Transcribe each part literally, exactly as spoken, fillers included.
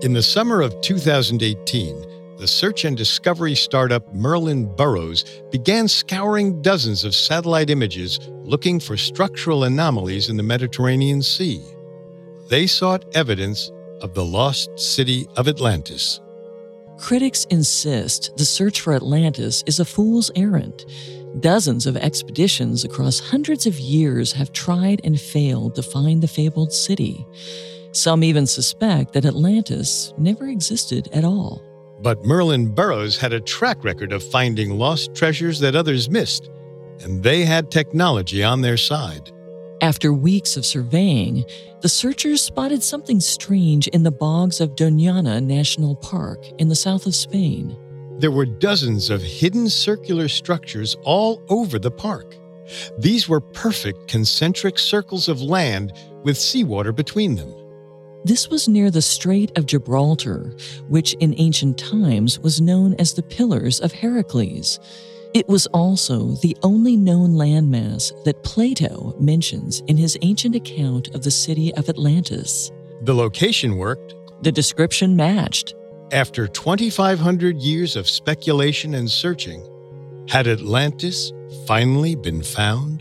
In the summer of two thousand eighteen, the search and discovery startup Merlin Burrows began scouring dozens of satellite images looking for structural anomalies in the Mediterranean Sea. They sought evidence of the lost city of Atlantis. Critics insist the search for Atlantis is a fool's errand. Dozens of expeditions across hundreds of years have tried and failed to find the fabled city. Some even suspect that Atlantis never existed at all. But Merlin Burrows had a track record of finding lost treasures that others missed, and they had technology on their side. After weeks of surveying, the searchers spotted something strange in the bogs of Doñana National Park in the south of Spain. There were dozens of hidden circular structures all over the park. These were perfect concentric circles of land with seawater between them. This was near the Strait of Gibraltar, which in ancient times was known as the Pillars of Heracles. It was also the only known landmass that Plato mentions in his ancient account of the city of Atlantis. The location worked. The description matched. After twenty-five hundred years of speculation and searching, had Atlantis finally been found?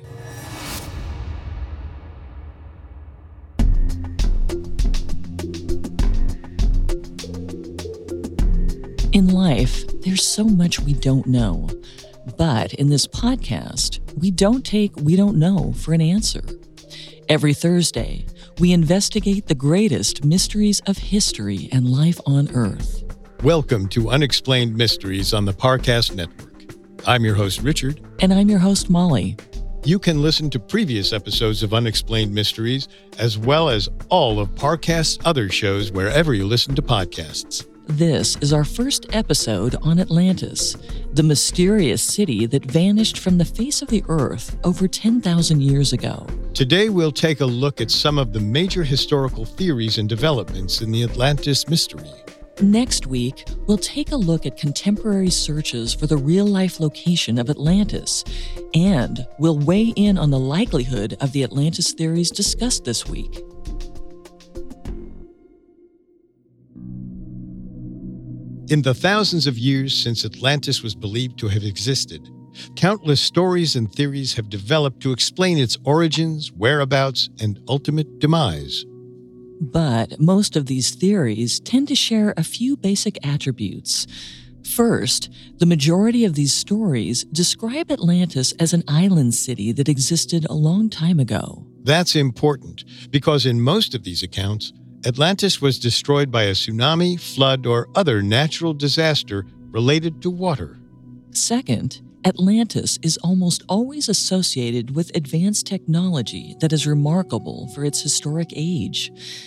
In life, there's so much we don't know. But in this podcast, we don't take we don't know for an answer. Every Thursday, we investigate the greatest mysteries of history and life on Earth. Welcome to Unexplained Mysteries on the Parcast Network. I'm your host, Richard. And I'm your host, Molly. You can listen to previous episodes of Unexplained Mysteries, as well as all of Parcast's other shows wherever you listen to podcasts. This is our first episode on Atlantis, the mysterious city that vanished from the face of the Earth over ten thousand years ago. Today, we'll take a look at some of the major historical theories and developments in the Atlantis mystery. Next week, we'll take a look at contemporary searches for the real-life location of Atlantis, and we'll weigh in on the likelihood of the Atlantis theories discussed this week. In the thousands of years since Atlantis was believed to have existed, countless stories and theories have developed to explain its origins, whereabouts, and ultimate demise. But most of these theories tend to share a few basic attributes. First, the majority of these stories describe Atlantis as an island city that existed a long time ago. That's important because in most of these accounts, Atlantis was destroyed by a tsunami, flood, or other natural disaster related to water. Second, Atlantis is almost always associated with advanced technology that is remarkable for its historic age.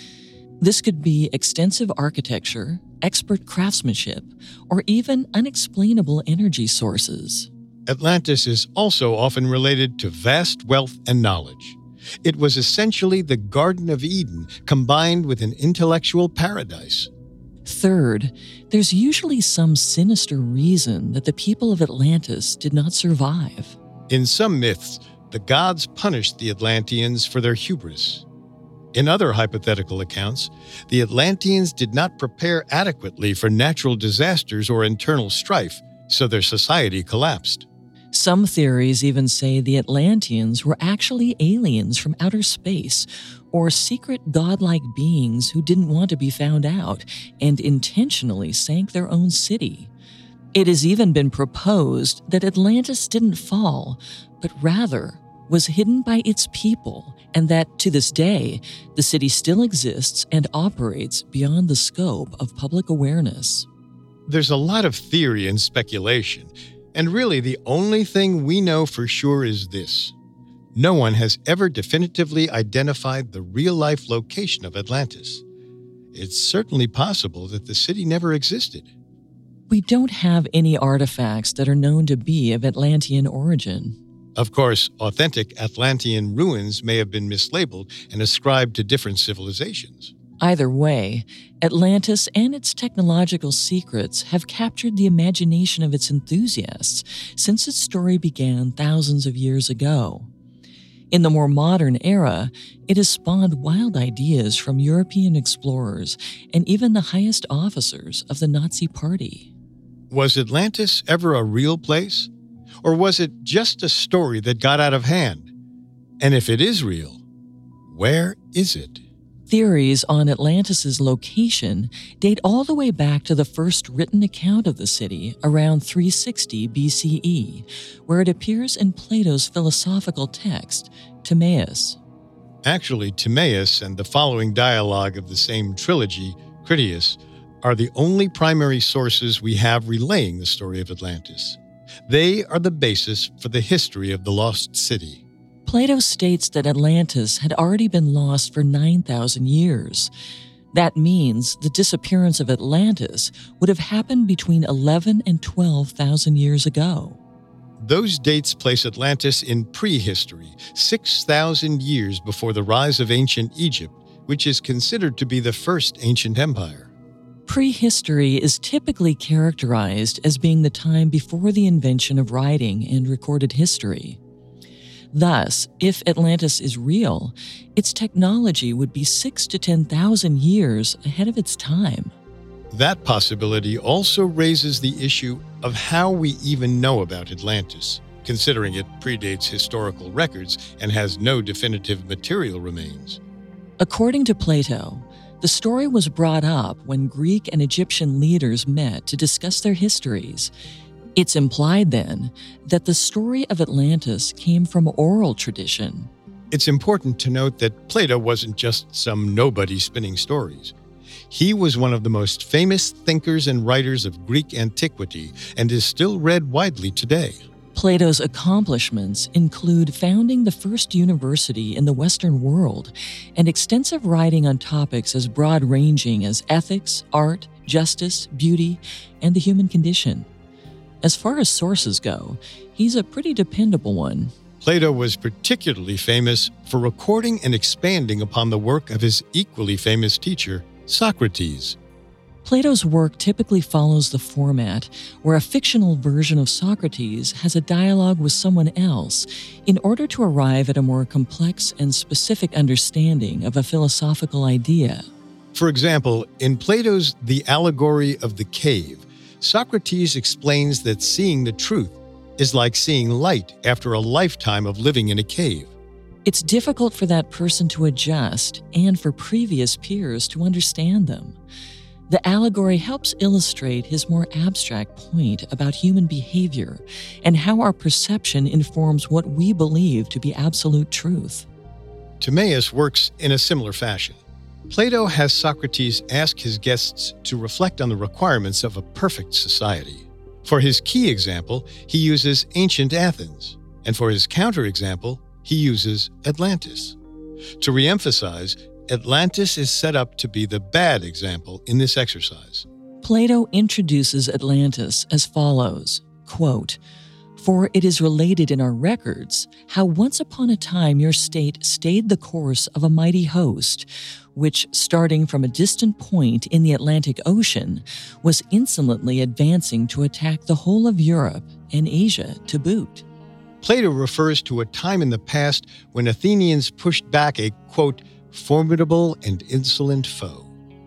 This could be extensive architecture, expert craftsmanship, or even unexplainable energy sources. Atlantis is also often related to vast wealth and knowledge. It was essentially the Garden of Eden combined with an intellectual paradise. Third, there's usually some sinister reason that the people of Atlantis did not survive. In some myths, the gods punished the Atlanteans for their hubris. In other hypothetical accounts, the Atlanteans did not prepare adequately for natural disasters or internal strife, so their society collapsed. Some theories even say the Atlanteans were actually aliens from outer space, or secret godlike beings who didn't want to be found out and intentionally sank their own city. It has even been proposed that Atlantis didn't fall, but rather was hidden by its people, and that to this day, the city still exists and operates beyond the scope of public awareness. There's a lot of theory and speculation. And really, the only thing we know for sure is this. No one has ever definitively identified the real-life location of Atlantis. It's certainly possible that the city never existed. We don't have any artifacts that are known to be of Atlantean origin. Of course, authentic Atlantean ruins may have been mislabeled and ascribed to different civilizations. Either way, Atlantis and its technological secrets have captured the imagination of its enthusiasts since its story began thousands of years ago. In the more modern era, it has spawned wild ideas from European explorers and even the highest officers of the Nazi Party. Was Atlantis ever a real place? Or was it just a story that got out of hand? And if it is real, where is it? Theories on Atlantis' location date all the way back to the first written account of the city around three sixty B C E, where it appears in Plato's philosophical text, Timaeus. Actually, Timaeus and the following dialogue of the same trilogy, Critias, are the only primary sources we have relaying the story of Atlantis. They are the basis for the history of the lost city. Plato states that Atlantis had already been lost for nine thousand years. That means the disappearance of Atlantis would have happened between eleven and twelve thousand years ago. Those dates place Atlantis in prehistory, six thousand years before the rise of ancient Egypt, which is considered to be the first ancient empire. Prehistory is typically characterized as being the time before the invention of writing and recorded history. Thus, if Atlantis is real, its technology would be six to ten thousand years ahead of its time. That possibility also raises the issue of how we even know about Atlantis, considering it predates historical records and has no definitive material remains. According to Plato, the story was brought up when Greek and Egyptian leaders met to discuss their histories. It's implied, then, that the story of Atlantis came from oral tradition. It's important to note that Plato wasn't just some nobody spinning stories. He was one of the most famous thinkers and writers of Greek antiquity and is still read widely today. Plato's accomplishments include founding the first university in the Western world and extensive writing on topics as broad-ranging as ethics, art, justice, beauty, and the human condition. As far as sources go, he's a pretty dependable one. Plato was particularly famous for recording and expanding upon the work of his equally famous teacher, Socrates. Plato's work typically follows the format where a fictional version of Socrates has a dialogue with someone else in order to arrive at a more complex and specific understanding of a philosophical idea. For example, in Plato's The Allegory of the Cave, Socrates explains that seeing the truth is like seeing light after a lifetime of living in a cave. It's difficult for that person to adjust and for previous peers to understand them. The allegory helps illustrate his more abstract point about human behavior and how our perception informs what we believe to be absolute truth. Timaeus works in a similar fashion. Plato has Socrates ask his guests to reflect on the requirements of a perfect society. For his key example, he uses ancient Athens, and for his counterexample, he uses Atlantis. To reemphasize, Atlantis is set up to be the bad example in this exercise. Plato introduces Atlantis as follows, quote, "For it is related in our records how once upon a time your state stayed the course of a mighty host, which, starting from a distant point in the Atlantic Ocean, was insolently advancing to attack the whole of Europe and Asia to boot." Plato refers to a time in the past when Athenians pushed back a, quote, formidable and insolent foe.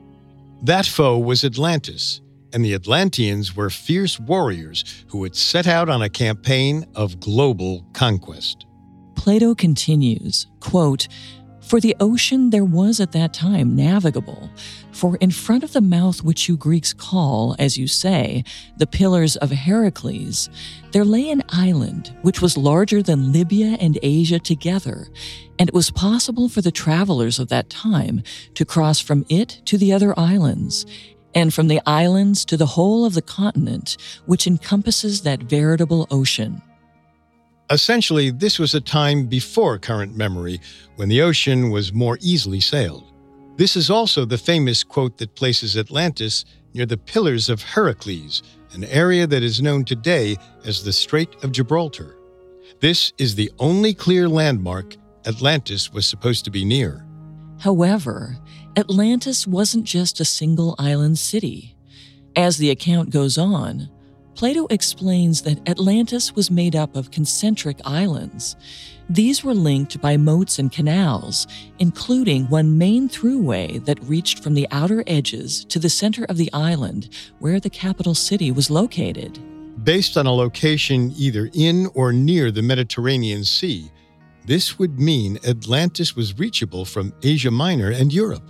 That foe was Atlantis, and the Atlanteans were fierce warriors who had set out on a campaign of global conquest. Plato continues, quote, "For the ocean there was at that time navigable, for in front of the mouth which you Greeks call, as you say, the Pillars of Heracles, there lay an island which was larger than Libya and Asia together, and it was possible for the travelers of that time to cross from it to the other islands, and from the islands to the whole of the continent which encompasses that veritable ocean." Essentially, this was a time before current memory, when the ocean was more easily sailed. This is also the famous quote that places Atlantis near the Pillars of Heracles, an area that is known today as the Strait of Gibraltar. This is the only clear landmark Atlantis was supposed to be near. However, Atlantis wasn't just a single island city. As the account goes on, Plato explains that Atlantis was made up of concentric islands. These were linked by moats and canals, including one main throughway that reached from the outer edges to the center of the island where the capital city was located. Based on a location either in or near the Mediterranean Sea, this would mean Atlantis was reachable from Asia Minor and Europe.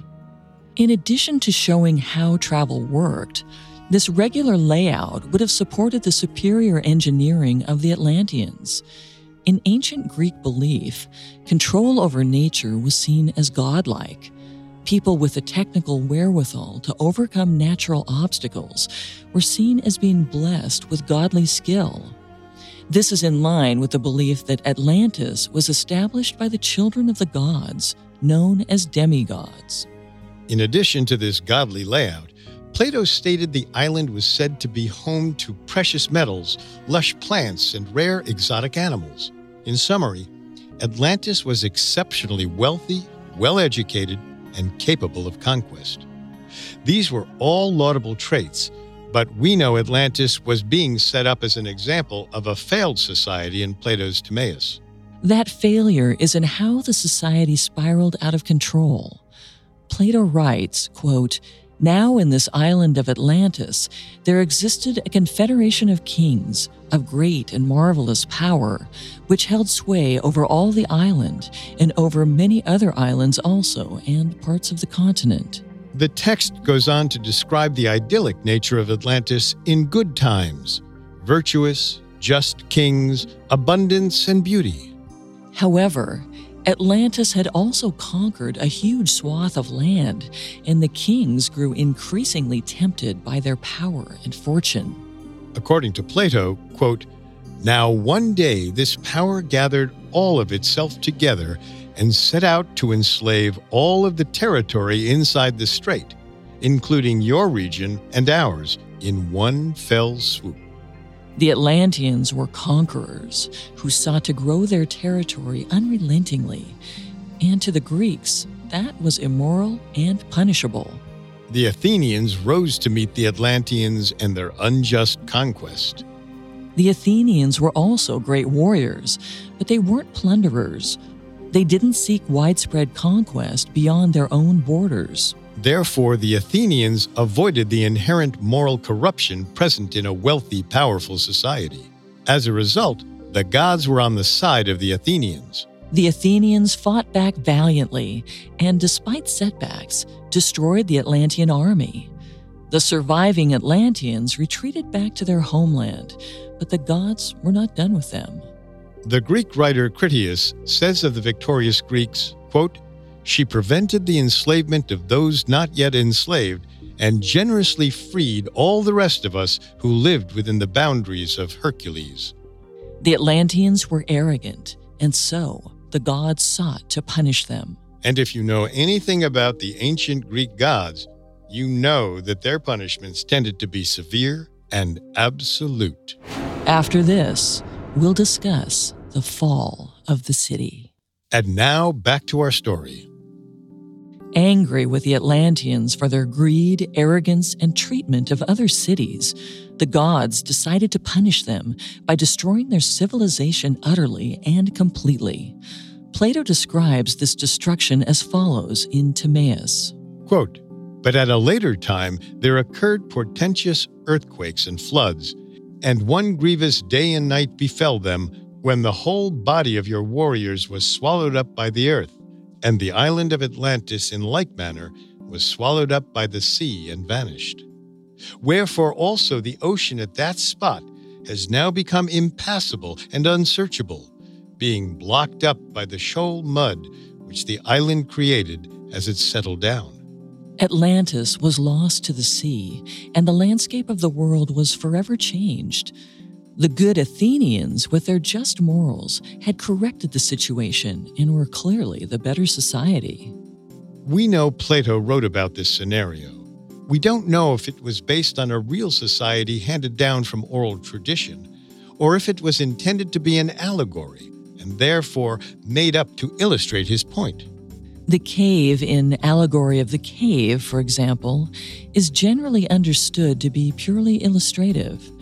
In addition to showing how travel worked, this regular layout would have supported the superior engineering of the Atlanteans. In ancient Greek belief, control over nature was seen as godlike. People with the technical wherewithal to overcome natural obstacles were seen as being blessed with godly skill. This is in line with the belief that Atlantis was established by the children of the gods, known as demigods. In addition to this godly layout, Plato stated the island was said to be home to precious metals, lush plants, and rare exotic animals. In summary, Atlantis was exceptionally wealthy, well-educated, and capable of conquest. These were all laudable traits, but we know Atlantis was being set up as an example of a failed society in Plato's Timaeus. That failure is in how the society spiraled out of control. Plato writes, quote, "Now in this island of Atlantis, there existed a confederation of kings of great and marvelous power, which held sway over all the island and over many other islands also and parts of the continent." The text goes on to describe the idyllic nature of Atlantis in good times, virtuous, just kings, abundance, and beauty. However, Atlantis had also conquered a huge swath of land, and the kings grew increasingly tempted by their power and fortune. According to Plato, quote, "Now one day this power gathered all of itself together and set out to enslave all of the territory inside the strait, including your region and ours, in one fell swoop." The Atlanteans were conquerors who sought to grow their territory unrelentingly, and to the Greeks, that was immoral and punishable. The Athenians rose to meet the Atlanteans and their unjust conquest. The Athenians were also great warriors, but they weren't plunderers. They didn't seek widespread conquest beyond their own borders. Therefore, the Athenians avoided the inherent moral corruption present in a wealthy, powerful society. As a result, the gods were on the side of the Athenians. The Athenians fought back valiantly and, despite setbacks, destroyed the Atlantean army. The surviving Atlanteans retreated back to their homeland, but the gods were not done with them. The Greek writer Critias says of the victorious Greeks, quote, "She prevented the enslavement of those not yet enslaved and generously freed all the rest of us who lived within the boundaries of Hercules." The Atlanteans were arrogant, and so the gods sought to punish them. And if you know anything about the ancient Greek gods, you know that their punishments tended to be severe and absolute. After this, we'll discuss the fall of the city. And now back to our story. Angry with the Atlanteans for their greed, arrogance, and treatment of other cities, the gods decided to punish them by destroying their civilization utterly and completely. Plato describes this destruction as follows in Timaeus. Quote, "But at a later time there occurred portentous earthquakes and floods, and one grievous day and night befell them, when the whole body of your warriors was swallowed up by the earth, and the island of Atlantis in like manner was swallowed up by the sea and vanished. Wherefore also the ocean at that spot has now become impassable and unsearchable, being blocked up by the shoal mud which the island created as it settled down." Atlantis was lost to the sea, and the landscape of the world was forever changed. The good Athenians, with their just morals, had corrected the situation and were clearly the better society. We know Plato wrote about this scenario. We don't know if it was based on a real society handed down from oral tradition, or if it was intended to be an allegory and therefore made up to illustrate his point. The cave in Allegory of the Cave, for example, is generally understood to be purely illustrative.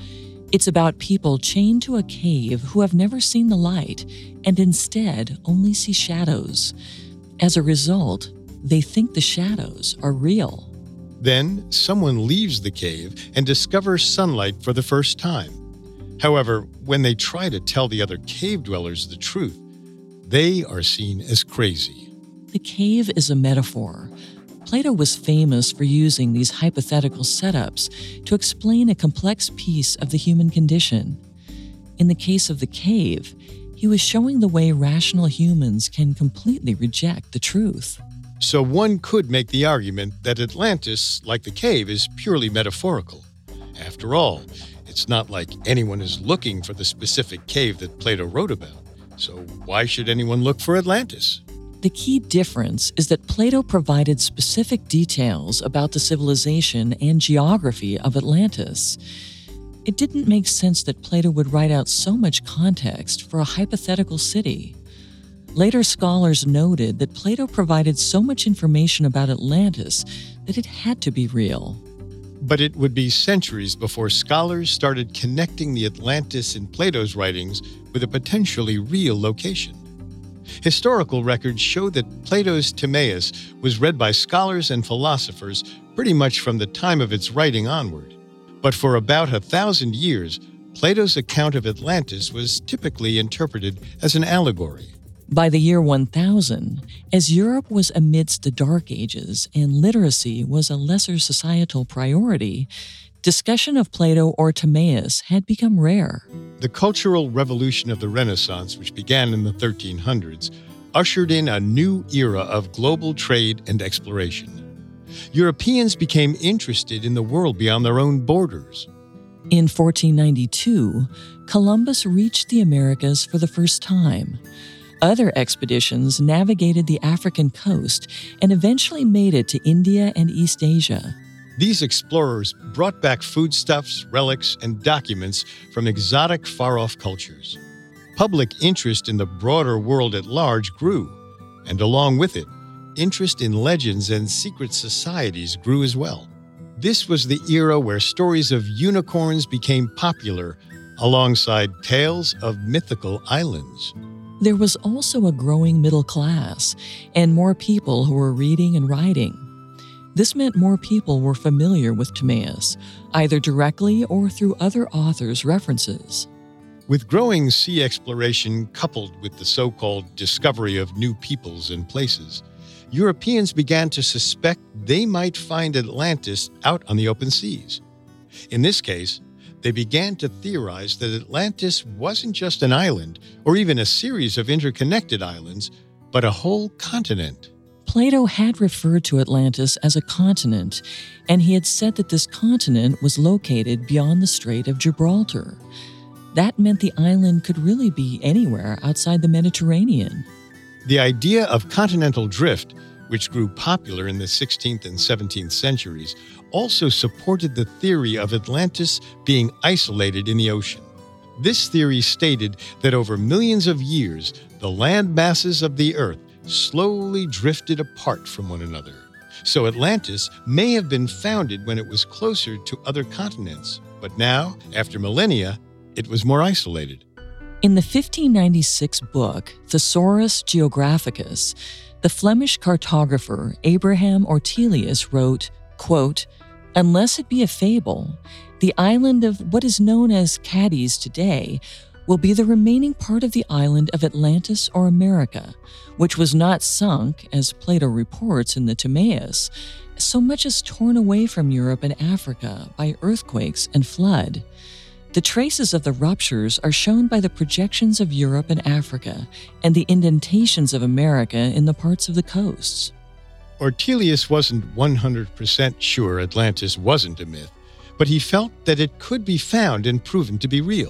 It's about people chained to a cave who have never seen the light and instead only see shadows. As a result, they think the shadows are real. Then, someone leaves the cave and discovers sunlight for the first time. However, when they try to tell the other cave dwellers the truth, they are seen as crazy. The cave is a metaphor. Plato was famous for using these hypothetical setups to explain a complex piece of the human condition. In the case of the cave, he was showing the way rational humans can completely reject the truth. So one could make the argument that Atlantis, like the cave, is purely metaphorical. After all, it's not like anyone is looking for the specific cave that Plato wrote about. So why should anyone look for Atlantis? The key difference is that Plato provided specific details about the civilization and geography of Atlantis. It didn't make sense that Plato would write out so much context for a hypothetical city. Later scholars noted that Plato provided so much information about Atlantis that it had to be real. But it would be centuries before scholars started connecting the Atlantis in Plato's writings with a potentially real location. Historical records show that Plato's Timaeus was read by scholars and philosophers pretty much from the time of its writing onward. But for about a thousand years, Plato's account of Atlantis was typically interpreted as an allegory. By the year one thousand, as Europe was amidst the Dark Ages and literacy was a lesser societal priority, discussion of Plato or Timaeus had become rare. The Cultural Revolution of the Renaissance, which began in the thirteen hundreds, ushered in a new era of global trade and exploration. Europeans became interested in the world beyond their own borders. In fourteen ninety-two, Columbus reached the Americas for the first time. Other expeditions navigated the African coast and eventually made it to India and East Asia. These explorers brought back foodstuffs, relics, and documents from exotic, far-off cultures. Public interest in the broader world at large grew, and along with it, interest in legends and secret societies grew as well. This was the era where stories of unicorns became popular, alongside tales of mythical islands. There was also a growing middle class and more people who were reading and writing. This meant more people were familiar with Timaeus, either directly or through other authors' references. With growing sea exploration coupled with the so-called discovery of new peoples and places, Europeans began to suspect they might find Atlantis out on the open seas. In this case, they began to theorize that Atlantis wasn't just an island or even a series of interconnected islands, but a whole continent. Plato had referred to Atlantis as a continent, and he had said that this continent was located beyond the Strait of Gibraltar. That meant the island could really be anywhere outside the Mediterranean. The idea of continental drift, which grew popular in the sixteenth and seventeenth centuries, also supported the theory of Atlantis being isolated in the ocean. This theory stated that over millions of years, the land masses of the Earth slowly drifted apart from one another. So Atlantis may have been founded when it was closer to other continents, but now, after millennia, it was more isolated. In the fifteen ninety-six book, Thesaurus Geographicus, the Flemish cartographer Abraham Ortelius wrote, quote, "Unless it be a fable, the island of what is known as Cadiz today will be the remaining part of the island of Atlantis or America, which was not sunk, as Plato reports in the Timaeus, so much as torn away from Europe and Africa by earthquakes and flood. The traces of the ruptures are shown by the projections of Europe and Africa and the indentations of America in the parts of the coasts." Ortelius wasn't one hundred percent sure Atlantis wasn't a myth, but he felt that it could be found and proven to be real.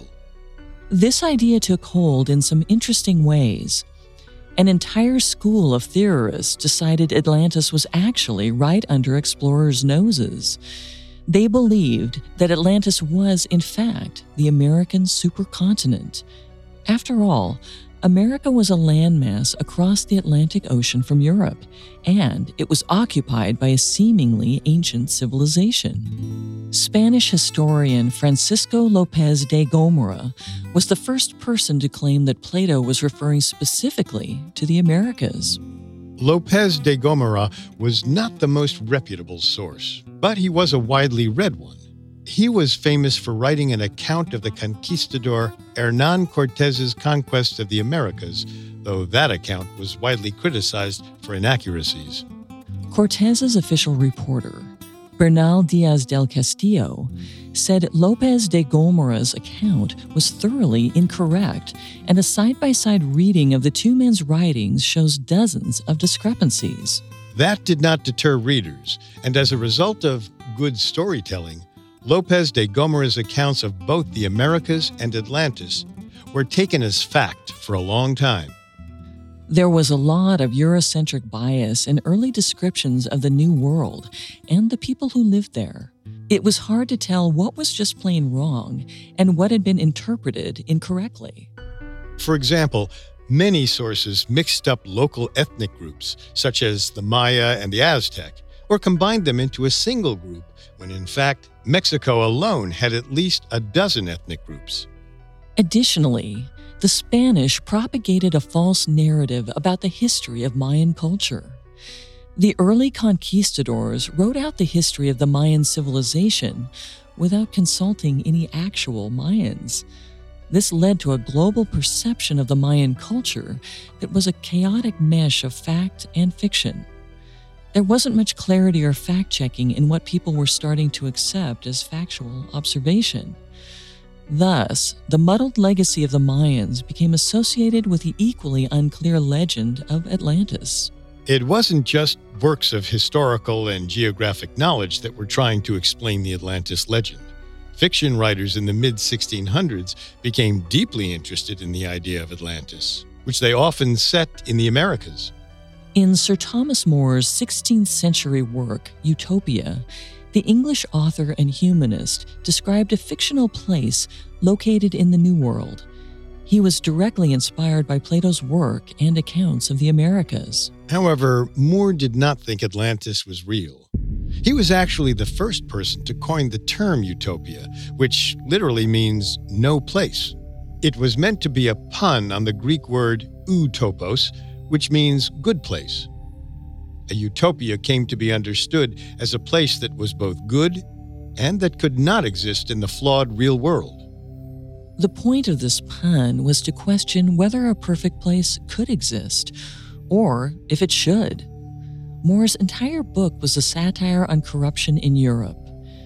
This idea took hold in some interesting ways. An entire school of theorists decided Atlantis was actually right under explorers' noses. They believed that Atlantis was, in fact, the American supercontinent. After all, America was a landmass across the Atlantic Ocean from Europe, and it was occupied by a seemingly ancient civilization. Spanish historian Francisco López de Gómora was the first person to claim that Plato was referring specifically to the Americas. López de Gómora was not the most reputable source, but he was a widely read one. He was famous for writing an account of the conquistador Hernán Cortés's conquest of the Americas, though that account was widely criticized for inaccuracies. Cortés's official reporter, Bernal Díaz del Castillo, said López de Gómora's account was thoroughly incorrect, and a side-by-side reading of the two men's writings shows dozens of discrepancies. That did not deter readers, and as a result of good storytelling, López de Gómora's accounts of both the Americas and Atlantis were taken as fact for a long time. There was a lot of Eurocentric bias in early descriptions of the New World and the people who lived there. It was hard to tell what was just plain wrong and what had been interpreted incorrectly. For example, many sources mixed up local ethnic groups, such as the Maya and the Aztec, or combined them into a single group, when in fact, Mexico alone had at least a dozen ethnic groups. Additionally, the Spanish propagated a false narrative about the history of Mayan culture. The early conquistadors wrote out the history of the Mayan civilization without consulting any actual Mayans. This led to a global perception of the Mayan culture that was a chaotic mesh of fact and fiction. There wasn't much clarity or fact-checking in what people were starting to accept as factual observation. Thus, the muddled legacy of the Mayans became associated with the equally unclear legend of Atlantis. It wasn't just works of historical and geographic knowledge that were trying to explain the Atlantis legend. Fiction writers in the mid sixteen hundreds became deeply interested in the idea of Atlantis, which they often set in the Americas. In Sir Thomas More's sixteenth century work, Utopia, the English author and humanist described a fictional place located in the New World. He was directly inspired by Plato's work and accounts of the Americas. However, Moore did not think Atlantis was real. He was actually the first person to coin the term utopia, which literally means no place. It was meant to be a pun on the Greek word utopos, which means good place. A utopia came to be understood as a place that was both good and that could not exist in the flawed real world. The point of this pun was to question whether a perfect place could exist, or if it should. More's entire book was a satire on corruption in Europe.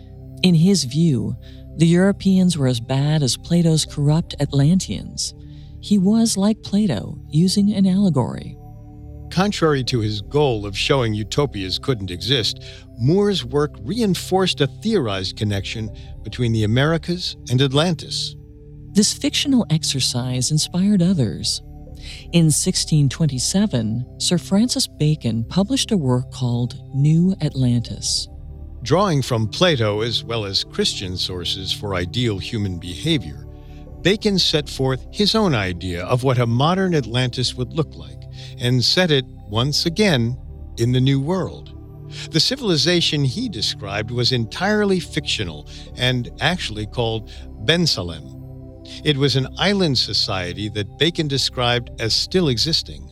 In his view, the Europeans were as bad as Plato's corrupt Atlanteans. He was, like Plato, using an allegory. Contrary to his goal of showing utopias couldn't exist, Moore's work reinforced a theorized connection between the Americas and Atlantis. This fictional exercise inspired others. In sixteen twenty-seven, Sir Francis Bacon published a work called New Atlantis. Drawing from Plato as well as Christian sources for ideal human behavior, Bacon set forth his own idea of what a modern Atlantis would look like, and set it, once again, in the New World. The civilization he described was entirely fictional and actually called Bensalem. It was an island society that Bacon described as still existing.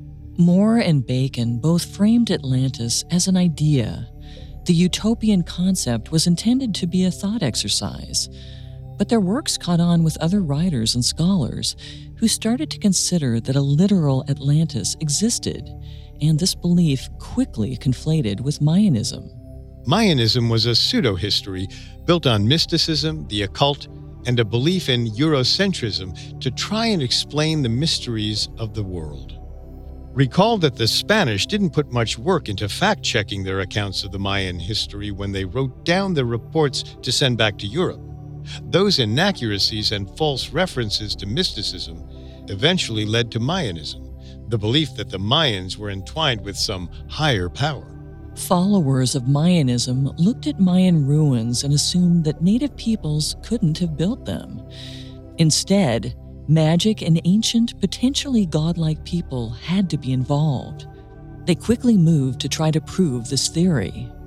Moore and Bacon both framed Atlantis as an idea. The utopian concept was intended to be a thought exercise, but their works caught on with other writers and scholars who started to consider that a literal Atlantis existed, and this belief quickly conflated with Mayanism. Mayanism was a pseudo-history built on mysticism, the occult, and a belief in Eurocentrism to try and explain the mysteries of the world. Recall that the Spanish didn't put much work into fact-checking their accounts of the Mayan history when they wrote down the reports to send back to Europe. Those inaccuracies and false references to mysticism eventually led to Mayanism, the belief that the Mayans were entwined with some higher power. Followers of Mayanism looked at Mayan ruins and assumed that native peoples couldn't have built them. Instead, magic and ancient, potentially godlike people had to be involved. They quickly moved to try to prove this theory.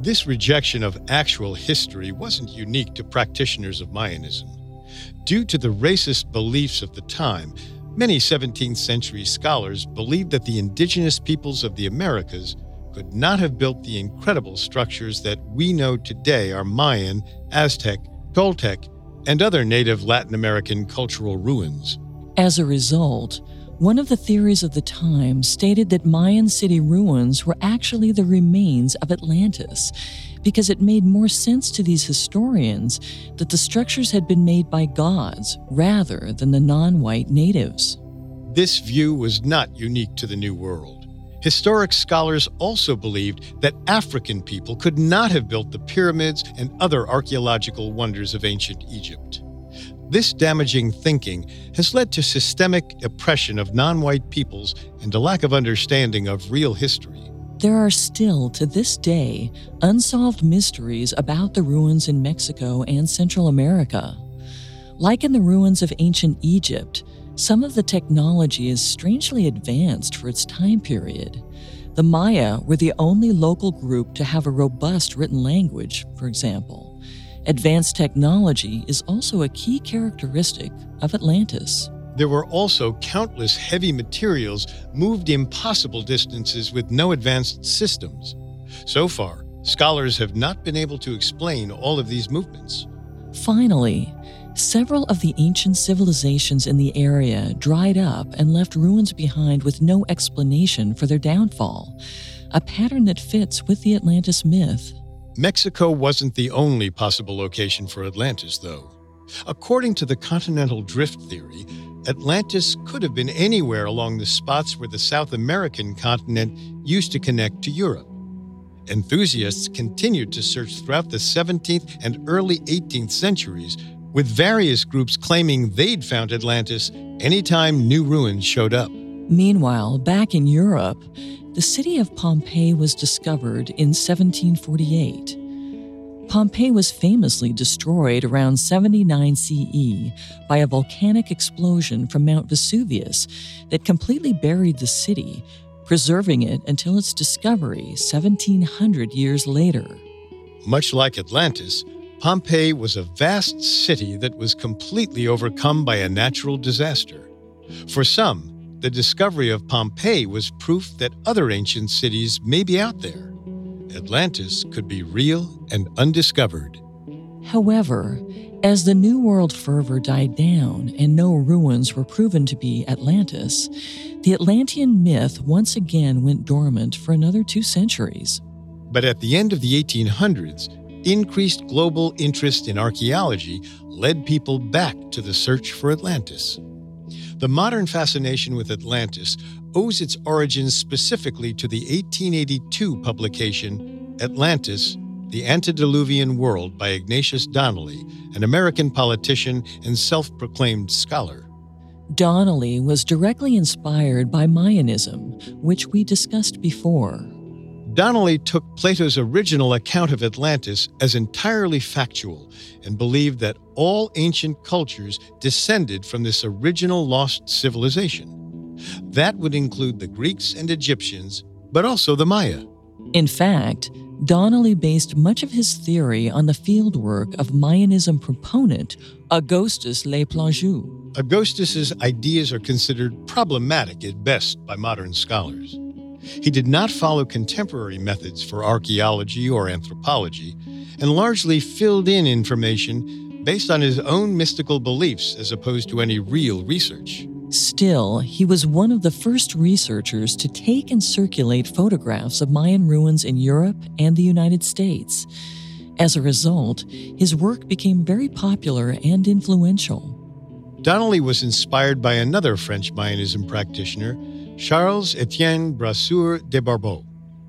This rejection of actual history wasn't unique to practitioners of Mayanism. Due to the racist beliefs of the time, many seventeenth century scholars believed that the indigenous peoples of the Americas could not have built the incredible structures that we know today are Mayan, Aztec, Toltec, and other native Latin American cultural ruins. As a result, one of the theories of the time stated that Mayan city ruins were actually the remains of Atlantis, because it made more sense to these historians that the structures had been made by gods rather than the non-white natives. This view was not unique to the New World. Historic scholars also believed that African people could not have built the pyramids and other archaeological wonders of ancient Egypt. This damaging thinking has led to systemic oppression of non-white peoples and a lack of understanding of real history. There are still, to this day, unsolved mysteries about the ruins in Mexico and Central America. Like in the ruins of ancient Egypt, some of the technology is strangely advanced for its time period. The Maya were the only local group to have a robust written language, for example. Advanced technology is also a key characteristic of Atlantis. There were also countless heavy materials moved impossible distances with no advanced systems. So far, scholars have not been able to explain all of these movements. Finally, several of the ancient civilizations in the area dried up and left ruins behind with no explanation for their downfall, a pattern that fits with the Atlantis myth. Mexico wasn't the only possible location for Atlantis, though. According to the continental drift theory, Atlantis could have been anywhere along the spots where the South American continent used to connect to Europe. Enthusiasts continued to search throughout the seventeenth and early eighteenth centuries, with various groups claiming they'd found Atlantis anytime new ruins showed up. Meanwhile, back in Europe, the city of Pompeii was discovered in seventeen forty-eight. Pompeii was famously destroyed around seventy-nine C E by a volcanic explosion from Mount Vesuvius that completely buried the city, preserving it until its discovery seventeen hundred years later. Much like Atlantis, Pompeii was a vast city that was completely overcome by a natural disaster. For some, the discovery of Pompeii was proof that other ancient cities may be out there. Atlantis could be real and undiscovered. However, as the New World fervor died down and no ruins were proven to be Atlantis, the Atlantean myth once again went dormant for another two centuries. But at the end of the eighteen hundreds, increased global interest in archaeology led people back to the search for Atlantis. The modern fascination with Atlantis owes its origins specifically to the eighteen eighty-two publication Atlantis, The Antediluvian World by Ignatius Donnelly, an American politician and self-proclaimed scholar. Donnelly was directly inspired by Mayanism, which we discussed before. Donnelly took Plato's original account of Atlantis as entirely factual and believed that all ancient cultures descended from this original lost civilization. That would include the Greeks and Egyptians, but also the Maya. In fact, Donnelly based much of his theory on the fieldwork of Mayanism proponent Augustus Le Plangeux. Augustus's ideas are considered problematic at best by modern scholars. He did not follow contemporary methods for archaeology or anthropology, and largely filled in information based on his own mystical beliefs as opposed to any real research. Still, he was one of the first researchers to take and circulate photographs of Mayan ruins in Europe and the United States. As a result, his work became very popular and influential. Donnelly was inspired by another French Mayanism practitioner, Charles-Étienne Brasseur de Barbot.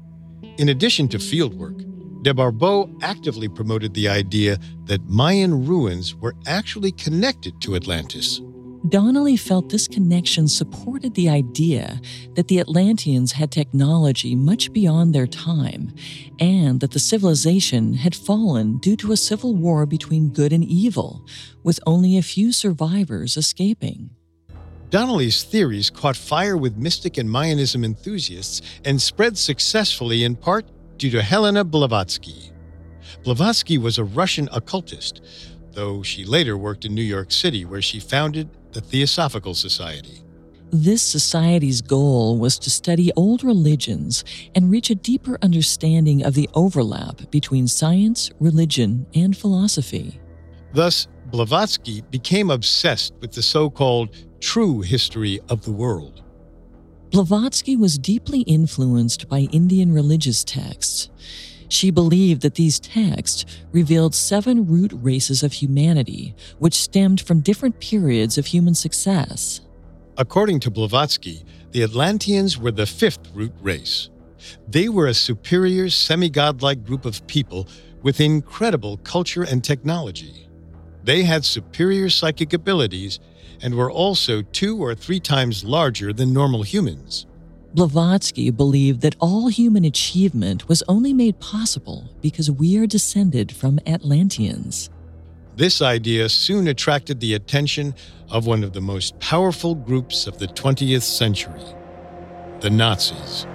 In addition to fieldwork, de Barbot actively promoted the idea that Mayan ruins were actually connected to Atlantis. Donnelly felt this connection supported the idea that the Atlanteans had technology much beyond their time, and that the civilization had fallen due to a civil war between good and evil, with only a few survivors escaping. Donnelly's theories caught fire with mystic and Mayanism enthusiasts and spread successfully in part due to Helena Blavatsky. Blavatsky was a Russian occultist, though she later worked in New York City, where she founded the Theosophical Society. This society's goal was to study old religions and reach a deeper understanding of the overlap between science, religion, and philosophy. Thus, Blavatsky became obsessed with the so-called true history of the world. Blavatsky was deeply influenced by Indian religious texts. She believed that these texts revealed seven root races of humanity, which stemmed from different periods of human success. According to Blavatsky, the Atlanteans were the fifth root race. They were a superior, semi-godlike group of people with incredible culture and technology. They had superior psychic abilities and were also two or three times larger than normal humans. Blavatsky believed that all human achievement was only made possible because we are descended from Atlanteans. This idea soon attracted the attention of one of the most powerful groups of the twentieth century, the Nazis.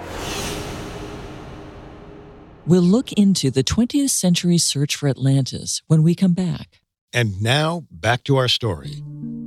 We'll look into the twentieth century search for Atlantis when we come back. And now, back to our story.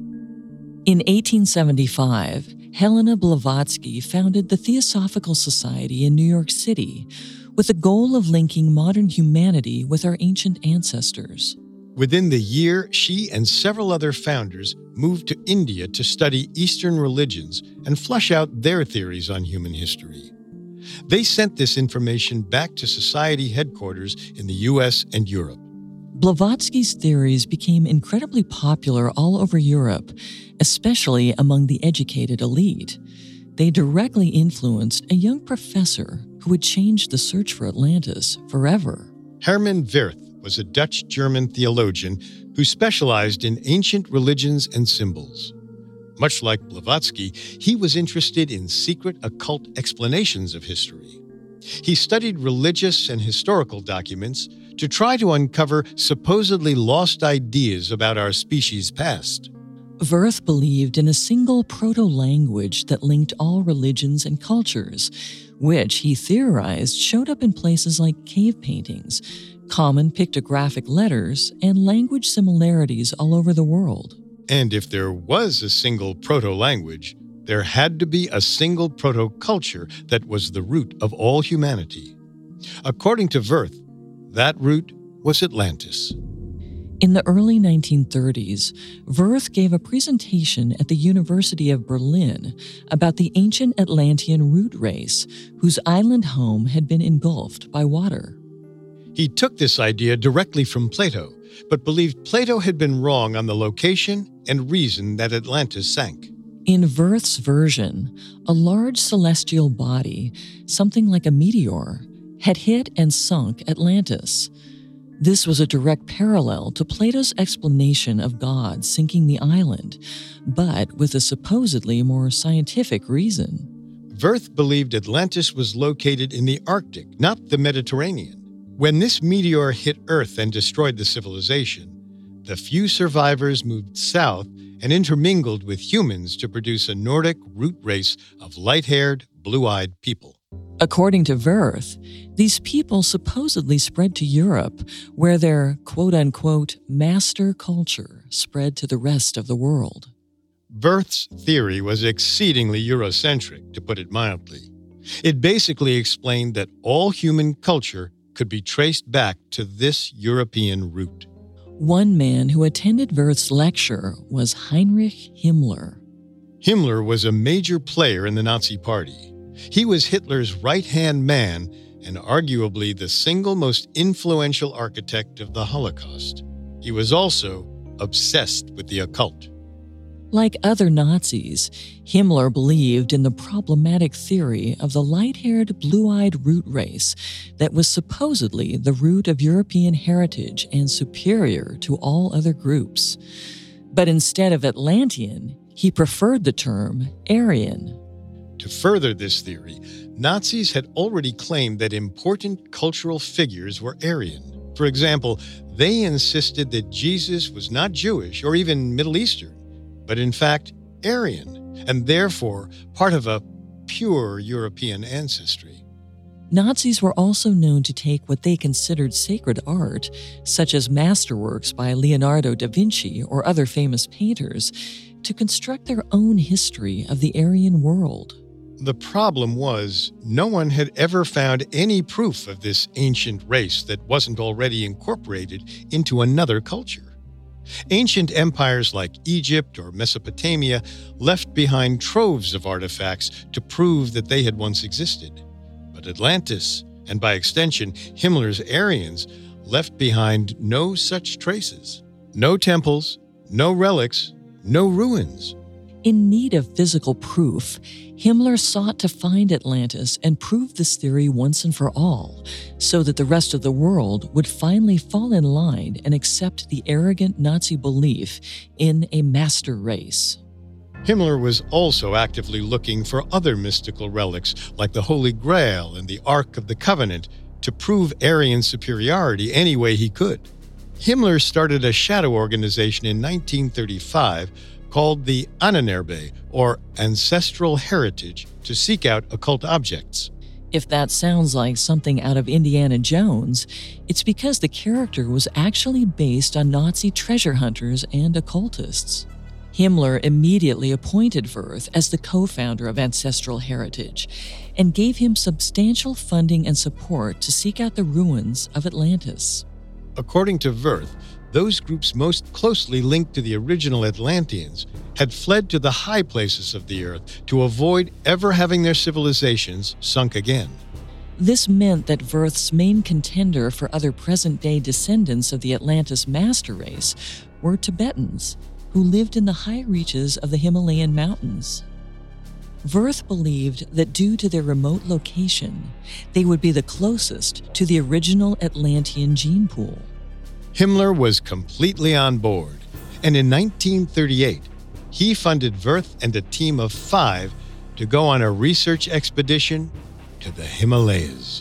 In eighteen seventy-five, Helena Blavatsky founded the Theosophical Society in New York City with the goal of linking modern humanity with our ancient ancestors. Within the year, she and several other founders moved to India to study Eastern religions and flesh out their theories on human history. They sent this information back to society headquarters in the U S and Europe. Blavatsky's theories became incredibly popular all over Europe, especially among the educated elite. They directly influenced a young professor who would change the search for Atlantis forever. Herman Wirth was a Dutch-German theologian who specialized in ancient religions and symbols. Much like Blavatsky, he was interested in secret occult explanations of history. He studied religious and historical documents to try to uncover supposedly lost ideas about our species' past. Wirth believed in a single proto-language that linked all religions and cultures, which he theorized showed up in places like cave paintings, common pictographic letters, and language similarities all over the world. And if there was a single proto-language, there had to be a single proto-culture that was the root of all humanity. According to Wirth, that root was Atlantis. In the early nineteen thirties, Wirth gave a presentation at the University of Berlin about the ancient Atlantean root race, whose island home had been engulfed by water. He took this idea directly from Plato, but believed Plato had been wrong on the location and reason that Atlantis sank. In Wirth's version, a large celestial body, something like a meteor, had hit and sunk Atlantis. This was a direct parallel to Plato's explanation of God sinking the island, but with a supposedly more scientific reason. Wirth believed Atlantis was located in the Arctic, not the Mediterranean. When this meteor hit Earth and destroyed the civilization, the few survivors moved south and intermingled with humans to produce a Nordic root race of light-haired, blue-eyed people. According to Wirth, these people supposedly spread to Europe, where their quote-unquote master culture spread to the rest of the world. Wirth's theory was exceedingly Eurocentric, to put it mildly. It basically explained that all human culture could be traced back to this European root. One man who attended Wirth's lecture was Heinrich Himmler. Himmler was a major player in the Nazi Party. He was Hitler's right-hand man and arguably the single most influential architect of the Holocaust. He was also obsessed with the occult. Like other Nazis, Himmler believed in the problematic theory of the light-haired, blue-eyed root race that was supposedly the root of European heritage and superior to all other groups. But instead of Atlantean, he preferred the term Aryan. To further this theory, Nazis had already claimed that important cultural figures were Aryan. For example, they insisted that Jesus was not Jewish or even Middle Eastern, but in fact Aryan, and therefore part of a pure European ancestry. Nazis were also known to take what they considered sacred art, such as masterworks by Leonardo da Vinci or other famous painters, to construct their own history of the Aryan world. The problem was, no one had ever found any proof of this ancient race that wasn't already incorporated into another culture. Ancient empires like Egypt or Mesopotamia left behind troves of artifacts to prove that they had once existed. But Atlantis, and by extension Himmler's Aryans, left behind no such traces. No temples, no relics, no ruins. In need of physical proof, Himmler sought to find Atlantis and prove this theory once and for all, so that the rest of the world would finally fall in line and accept the arrogant Nazi belief in a master race. Himmler was also actively looking for other mystical relics like the Holy Grail and the Ark of the Covenant to prove Aryan superiority any way he could. Himmler started a shadow organization in nineteen thirty-five called the Ahnenerbe, or Ancestral Heritage, to seek out occult objects. If that sounds like something out of Indiana Jones, it's because the character was actually based on Nazi treasure hunters and occultists. Himmler immediately appointed Wirth as the co-founder of Ancestral Heritage and gave him substantial funding and support to seek out the ruins of Atlantis. According to Wirth, those groups most closely linked to the original Atlanteans had fled to the high places of the earth to avoid ever having their civilizations sunk again. This meant that Wirth's main contender for other present-day descendants of the Atlantis master race were Tibetans, who lived in the high reaches of the Himalayan mountains. Wirth believed that due to their remote location, they would be the closest to the original Atlantean gene pool. Himmler was completely on board, and in nineteen thirty-eight, he funded Wirth and a team of five to go on a research expedition to the Himalayas.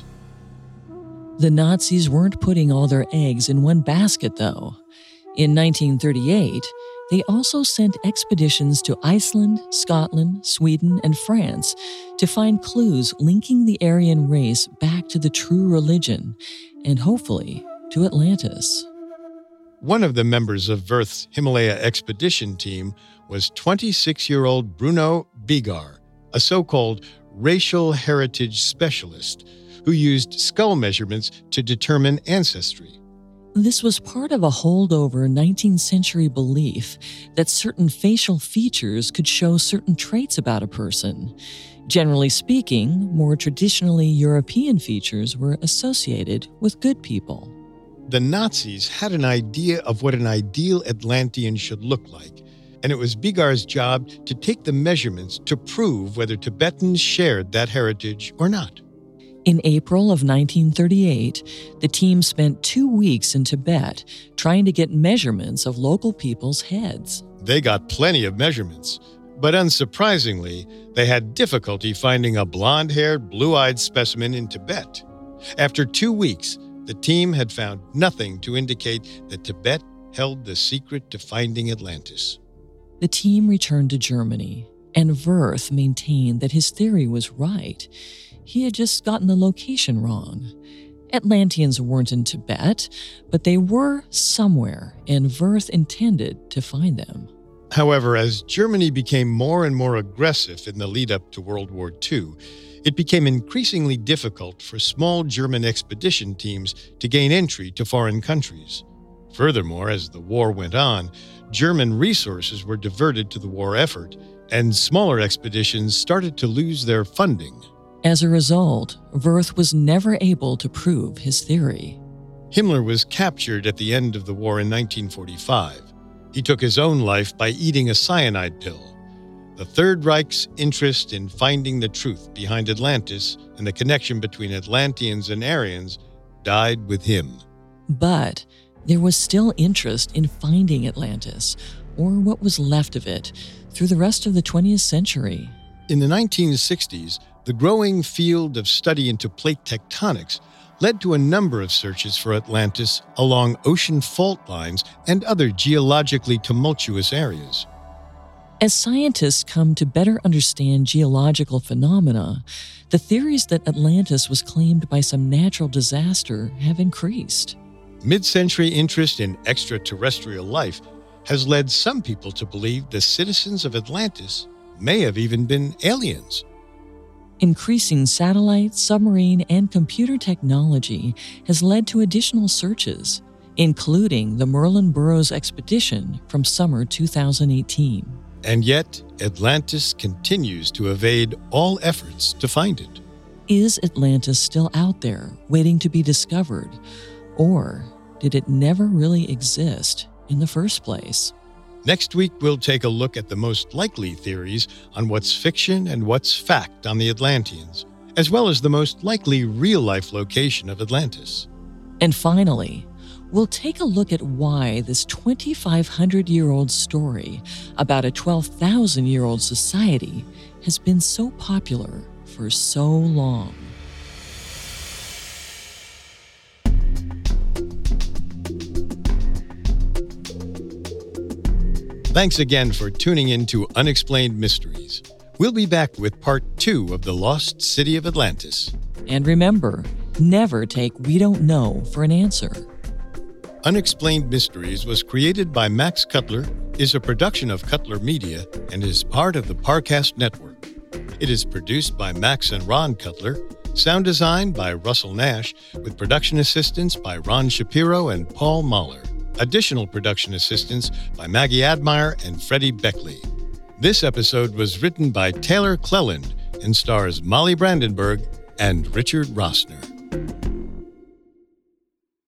The Nazis weren't putting all their eggs in one basket, though. In nineteen thirty-eight, they also sent expeditions to Iceland, Scotland, Sweden, and France to find clues linking the Aryan race back to the true religion, and hopefully to Atlantis. One of the members of Wirth's Himalaya expedition team was twenty-six-year-old Bruno Bigar, a so-called racial heritage specialist who used skull measurements to determine ancestry. This was part of a holdover nineteenth century belief that certain facial features could show certain traits about a person. Generally speaking, more traditionally European features were associated with good people. The Nazis had an idea of what an ideal Atlantean should look like, and it was Bigar's job to take the measurements to prove whether Tibetans shared that heritage or not. In April of nineteen thirty-eight, the team spent two weeks in Tibet trying to get measurements of local people's heads. They got plenty of measurements, but unsurprisingly, they had difficulty finding a blonde-haired, blue-eyed specimen in Tibet. After two weeks, the team had found nothing to indicate that Tibet held the secret to finding Atlantis. The team returned to Germany, and Wirth maintained that his theory was right. He had just gotten the location wrong. Atlanteans weren't in Tibet, but they were somewhere, and Wirth intended to find them. However, as Germany became more and more aggressive in the lead-up to World War Two, it became increasingly difficult for small German expedition teams to gain entry to foreign countries. Furthermore, as the war went on, German resources were diverted to the war effort, and smaller expeditions started to lose their funding. As a result, Wirth was never able to prove his theory. Himmler was captured at the end of the war in nineteen forty-five. He took his own life by eating a cyanide pill. The Third Reich's interest in finding the truth behind Atlantis and the connection between Atlanteans and Aryans died with him. But there was still interest in finding Atlantis, or what was left of it, through the rest of the twentieth century. In the nineteen sixties, the growing field of study into plate tectonics led to a number of searches for Atlantis along ocean fault lines and other geologically tumultuous areas. As scientists come to better understand geological phenomena, the theories that Atlantis was claimed by some natural disaster have increased. Mid-century interest in extraterrestrial life has led some people to believe the citizens of Atlantis may have even been aliens. Increasing satellite, submarine, and computer technology has led to additional searches, including the Merlin Burrows expedition from summer two thousand eighteen. And yet, Atlantis continues to evade all efforts to find it. Is Atlantis still out there, waiting to be discovered? Or did it never really exist in the first place? Next week, we'll take a look at the most likely theories on what's fiction and what's fact on the Atlanteans, as well as the most likely real-life location of Atlantis. And finally, we'll take a look at why this twenty-five hundred year old story about a twelve thousand year old society has been so popular for so long. Thanks again for tuning in to Unexplained Mysteries. We'll be back with part two of the Lost City of Atlantis. And remember, never take "we don't know" for an answer. Unexplained Mysteries was created by Max Cutler, is a production of Cutler Media, and is part of the Parcast Network. It is produced by Max and Ron Cutler, sound design by Russell Nash, with production assistance by Ron Shapiro and Paul Mahler. Additional production assistance by Maggie Admire and Freddie Beckley. This episode was written by Taylor Cleland and stars Molly Brandenburg and Richard Rossner.